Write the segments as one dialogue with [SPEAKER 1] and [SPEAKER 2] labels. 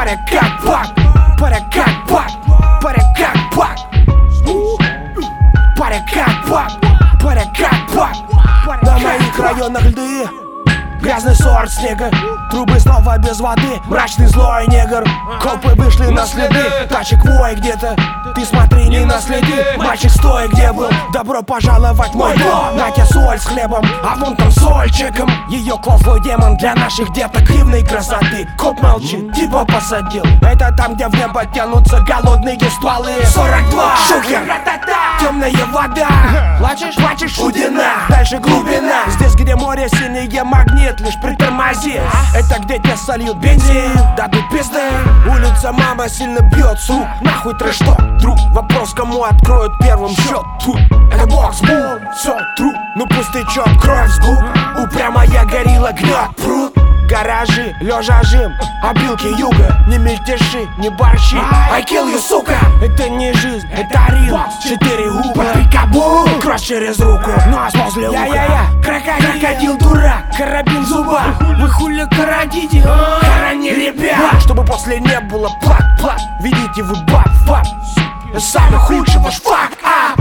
[SPEAKER 1] Паря как бак, паря как бак, паря как бак, паря как бак, паря как бак. На моих районах льды, грязный сорт снега, трубы снова без воды, мрачный злой негр. Копы вышли на следы, тачек вой где-то. Ты смотри, не наследи, мальчик стой, где был. Добро пожаловать в мой дом. На тебе соль с хлебом, а вон там сольчиком. Ее клал злой демон для наших деток дивной красоты. Коп молчит, типа посадил. Это там, где в небо тянутся голодные стволы. 42, шухер, темная вода. Плачешь, плачешь, удина, дальше глубина. Здесь, где море синее, магнит, лишь притормози. Это где тебя сольют бензин, дадут пизды. Улица мама сильно бьет с рук. Нахуй трэш что? Друг, вопрос, кому откроют первым счет. Тут это боксбол, все тру. Ну пусть течет кровь с губ. Упрямая горилла гнет пруд. Гаражи, лежа жим, обилки юга. Не мельтеши, не борщи, I kill you, сука. Это не жизнь, это рил. 4 губа, пикабу, кровь через руку, нос возле уха. Крокодил дурак, карабин в зубах. Вы хули карадите, хорони ребят. Чтобы после не было плак-плак. Видите вы баб-баб. Самый худший ваш фак-ап.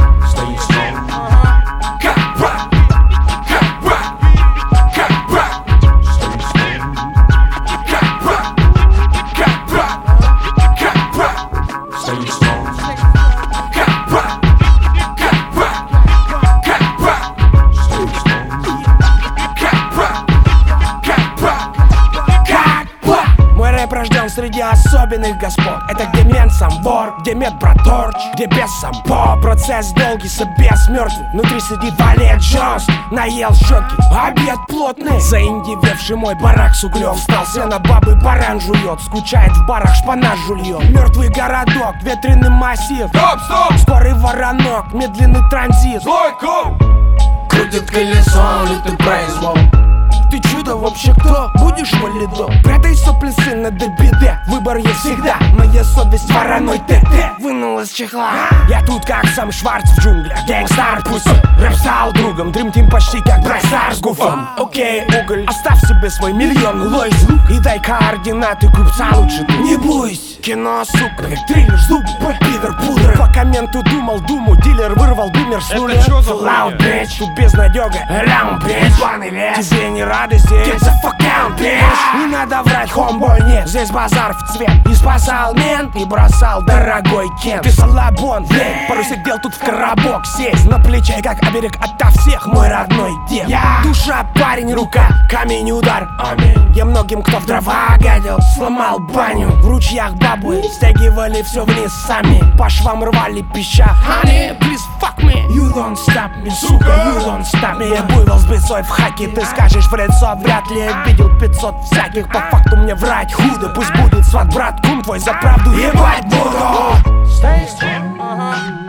[SPEAKER 1] Рожден среди особенных господ. Это где мент сам вор, где медбраторч, где без сампо. Процесс долгий, собес мертвый. Внутри сидит Валет Джонс, наел щеки, обед плотный. Заиндевевший мой барак с углем. Встал сено, бабы баран жует. Скучает в барах шпана жульем. Мертвый городок, ветреный массив. Стоп, стоп! Скорый воронок, медленный транзит. Злой коп! Крутит колесо, лютый произвол. Ты чудо вообще кто? Будешь валидом? Прятай сопли, сына, до беды. Выбор есть всегда. Моя совесть вороной ТТ вынул из чехла. Я тут как сам Шварц в джунглях. Гэнгстар пусть рэп стал другом. Дрим-тим почти как Брайсар с гуфом. Окей, уголь, оставь себе свой миллион лойс. И дай координаты купца лучше ты не бойся. Кино, сука, как триллер, зубы, пидор, пудра. По комменту думал думу, дилер вырвал бумер с нуля. Fallout, bitch, тут безнадега. Раунд, bitch, планы лес. Тебе не рады здесь. Get the fuck out, bitch. Не надо врать, хомбой, нет. Здесь базар в цвет. И спасал мент, и бросал дорогой Кен. Ты салабон, блядь. Пару сидел тут в коробок сесть. На плече, как оберег ото всех, мой родной дед. Душа, парень, рука, камень, удар. Аминь. Я многим, кто в дрова гадил, сломал баню. В ручьях бабы стягивали все вниз сами. По швам рвали пища. Honey, please fuck me. You don't stop me, сука, you don't stop me. Я буйвол с бесой в хаке, ты скажешь в лицо. Вряд ли я видел 500 всяких. По факту мне врать худо. Пусть будет сват, брат, кум твой за правду ебать буду. Stay strong.